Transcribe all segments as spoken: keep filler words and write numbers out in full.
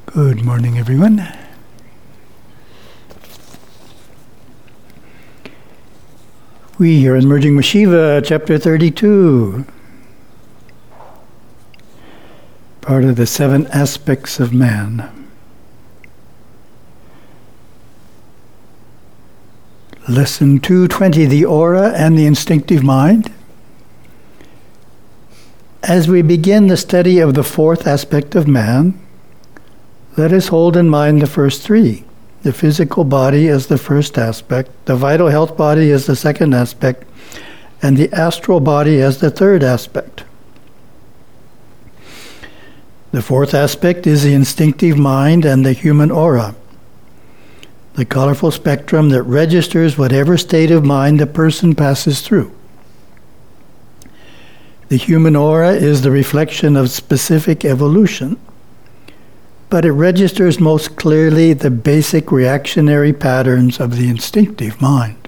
Good morning, everyone. We are in Merging with Shiva, chapter thirty-two, part of the seven aspects of man. Lesson two twenty, the aura and the instinctive mind. As we begin the study of the fourth aspect of man, let us hold in mind the first three. The physical body as the first aspect, the vital health body as the second aspect, and the astral body as the third aspect. The fourth aspect is the instinctive mind and the human aura, the colorful spectrum that registers whatever state of mind a person passes through. The human aura is the reflection of specific evolution, but it registers most clearly the basic reactionary patterns of the instinctive mind.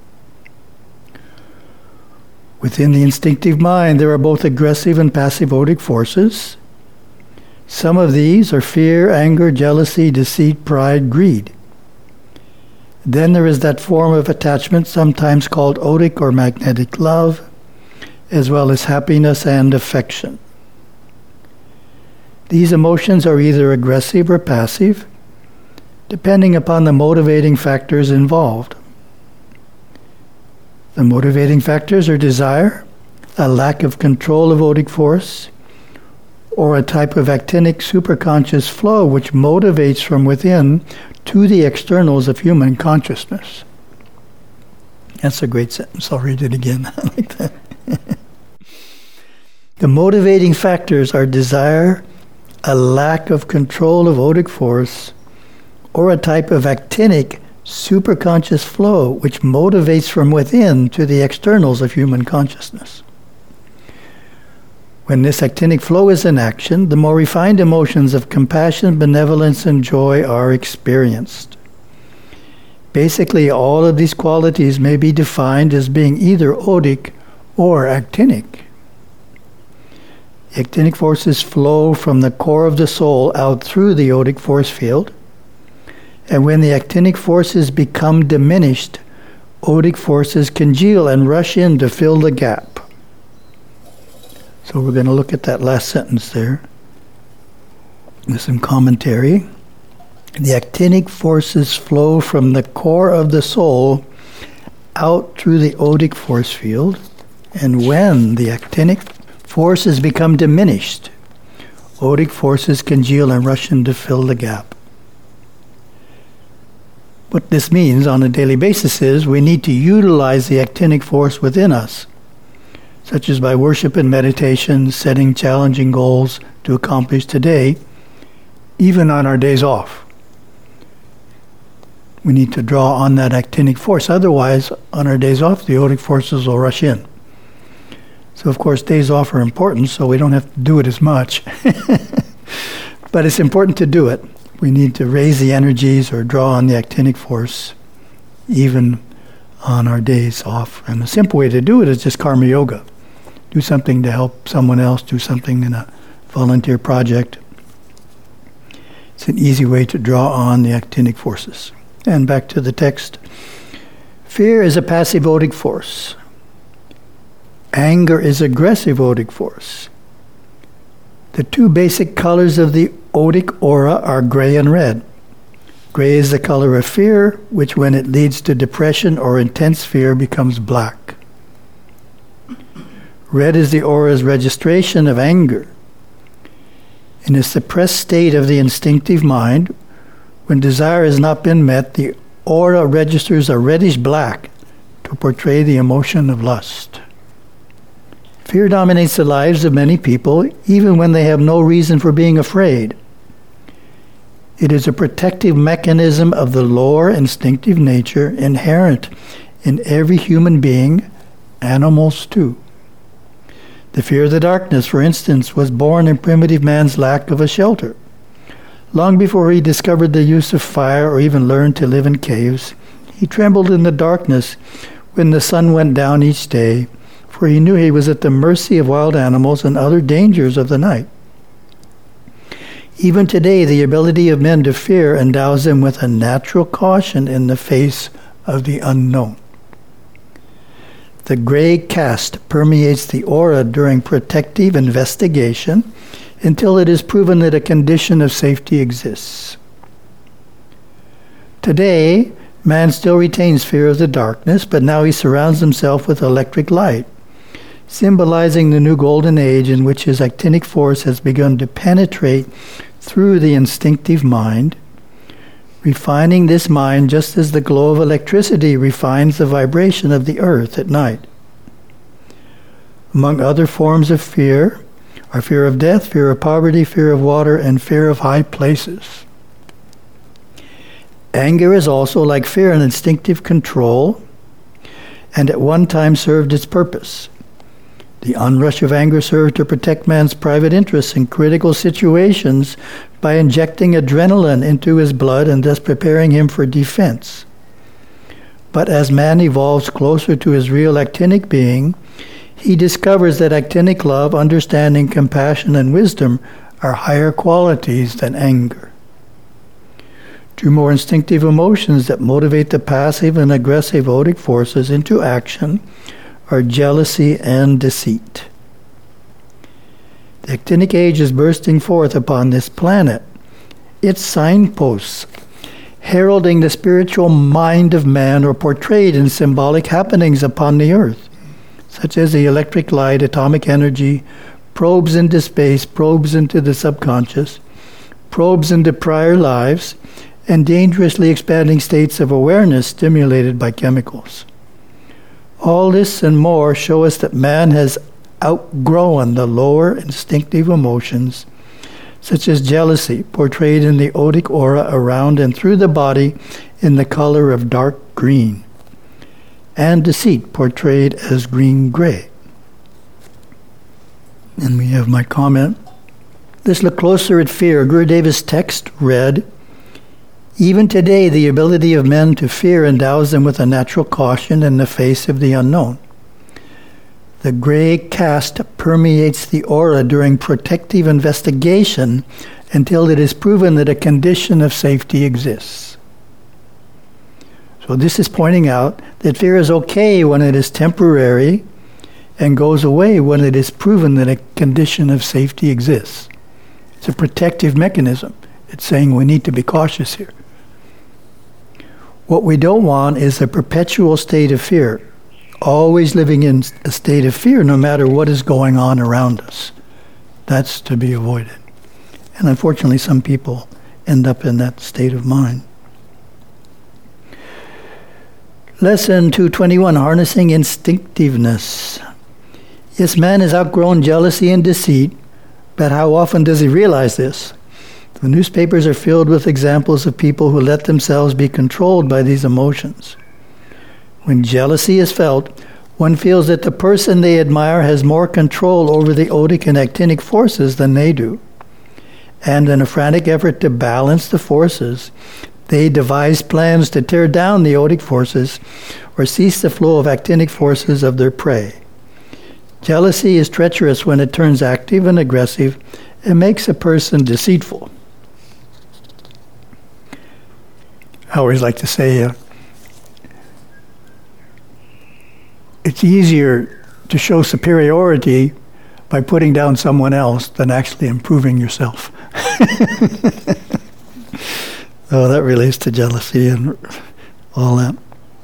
Within the instinctive mind, there are both aggressive and passive odic forces. Some of these are fear, anger, jealousy, deceit, pride, greed. Then there is that form of attachment, sometimes called odic or magnetic love, as well as happiness and affection. These emotions are either aggressive or passive, depending upon the motivating factors involved. The motivating factors are desire, a lack of control of odic force, or a type of actinic superconscious flow which motivates from within to the externals of human consciousness. That's a great sentence. I'll read it again. I like that. The motivating factors are desire, a lack of control of odic force, or a type of actinic superconscious flow which motivates from within to the externals of human consciousness. When this actinic flow is in action, the more refined emotions of compassion, benevolence, and joy are experienced. Basically, all of these qualities may be defined as being either odic or actinic. The actinic forces flow from the core of the soul out through the odic force field, and when the actinic forces become diminished, odic forces congeal and rush in to fill the gap. So we're going to look at that last sentence there with some commentary. The actinic forces flow from the core of the soul out through the odic force field, and when the actinic forces become diminished, odic forces congeal and rush in to fill the gap. What this means on a daily basis is we need to utilize the actinic force within us, such as by worship and meditation, setting challenging goals to accomplish today, even on our days off. We need to draw on that actinic force. Otherwise, on our days off, the odic forces will rush in. So, of course, days off are important, so we don't have to do it as much. But it's important to do it. We need to raise the energies or draw on the actinic force, even on our days off. And a simple way to do it is just karma yoga. Do something to help someone else, do something in a volunteer project. It's an easy way to draw on the actinic forces. And back to the text. Fear is a passive odic force. Anger is aggressive odic force. The two basic colors of the odic aura are gray and red. Gray is the color of fear, which when it leads to depression or intense fear becomes black. Red is the aura's registration of anger. In a suppressed state of the instinctive mind, when desire has not been met, the aura registers a reddish black to portray the emotion of lust. Fear dominates the lives of many people, even when they have no reason for being afraid. It is a protective mechanism of the lower instinctive nature inherent in every human being, animals too. The fear of the darkness, for instance, was born in primitive man's lack of a shelter. Long before he discovered the use of fire or even learned to live in caves, he trembled in the darkness when the sun went down each day, for he knew he was at the mercy of wild animals and other dangers of the night. Even today, the ability of men to fear endows them with a natural caution in the face of the unknown. The gray cast permeates the aura during protective investigation until it is proven that a condition of safety exists. Today, man still retains fear of the darkness, but now he surrounds himself with electric light, symbolizing the new golden age in which his actinic force has begun to penetrate through the instinctive mind, refining this mind just as the glow of electricity refines the vibration of the earth at night. Among other forms of fear are fear of death, fear of poverty, fear of water, and fear of high places. Anger is also, like fear, an instinctive control, and at one time served its purpose. The onrush of anger served to protect man's private interests in critical situations by injecting adrenaline into his blood and thus preparing him for defense. But as man evolves closer to his real actinic being, he discovers that actinic love, understanding, compassion, and wisdom are higher qualities than anger. Two more instinctive emotions that motivate the passive and aggressive odic forces into action are jealousy and deceit. The actinic age is bursting forth upon this planet. Its signposts, heralding the spiritual mind of man, are portrayed in symbolic happenings upon the earth, such as the electric light, atomic energy, probes into space, probes into the subconscious, probes into prior lives, and dangerously expanding states of awareness stimulated by chemicals. All this and more show us that man has outgrown the lower instinctive emotions, such as jealousy, portrayed in the odic aura around and through the body in the color of dark green, and deceit, portrayed as green-gray. And we have my comment. Let's look closer at fear. Gurudeva's text read, "Even today, the ability of men to fear endows them with a natural caution in the face of the unknown. The gray cast permeates the aura during protective investigation until it is proven that a condition of safety exists." So this is pointing out that fear is okay when it is temporary and goes away when it is proven that a condition of safety exists. It's a protective mechanism. It's saying we need to be cautious here. What we don't want is a perpetual state of fear, always living in a state of fear no matter what is going on around us. That's to be avoided. And unfortunately, some people end up in that state of mind. Lesson two twenty-one, Harnessing Instinctiveness. Yes, man has outgrown jealousy and deceit, but how often does he realize this? The newspapers are filled with examples of people who let themselves be controlled by these emotions. When jealousy is felt, one feels that the person they admire has more control over the odic and actinic forces than they do. And in a frantic effort to balance the forces, they devise plans to tear down the odic forces or cease the flow of actinic forces of their prey. Jealousy is treacherous when it turns active and aggressive and makes a person deceitful. I always like to say, uh, it's easier to show superiority by putting down someone else than actually improving yourself. Oh, that relates to jealousy and all that.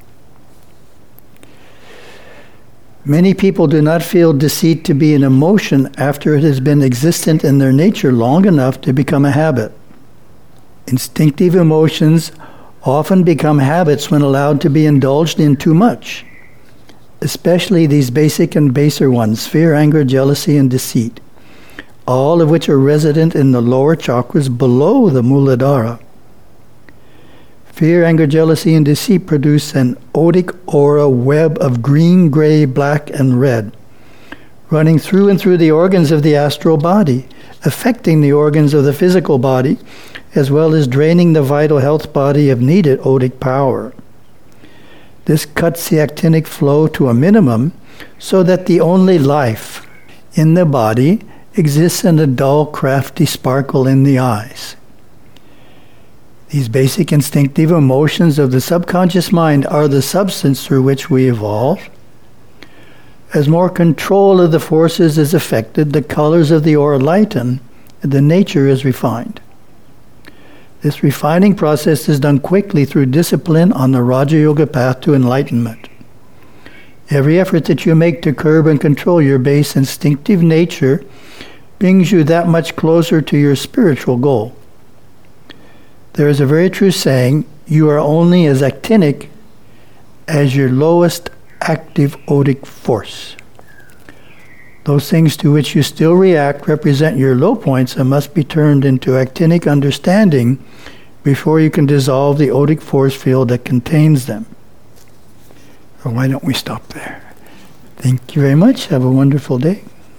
Many people do not feel deceit to be an emotion after it has been existent in their nature long enough to become a habit. Instinctive emotions often become habits when allowed to be indulged in too much, especially these basic and baser ones, fear, anger, jealousy, and deceit, all of which are resident in the lower chakras below the Muladhara. Fear, anger, jealousy, and deceit produce an odic aura web of green, gray, black, and red, running through and through the organs of the astral body, affecting the organs of the physical body, as well as draining the vital health body of needed odic power. This cuts the actinic flow to a minimum so that the only life in the body exists in a dull, crafty sparkle in the eyes. These basic instinctive emotions of the subconscious mind are the substance through which we evolve. As more control of the forces is effected, the colors of the aura lighten, and the nature is refined. This refining process is done quickly through discipline on the Raja Yoga path to enlightenment. Every effort that you make to curb and control your base instinctive nature brings you that much closer to your spiritual goal. There is a very true saying, you are only as actinic as your lowest active odic force. Those things to which you still react represent your low points and must be turned into actinic understanding before you can dissolve the odic force field that contains them. So why don't we stop there? Thank you very much. Have a wonderful day.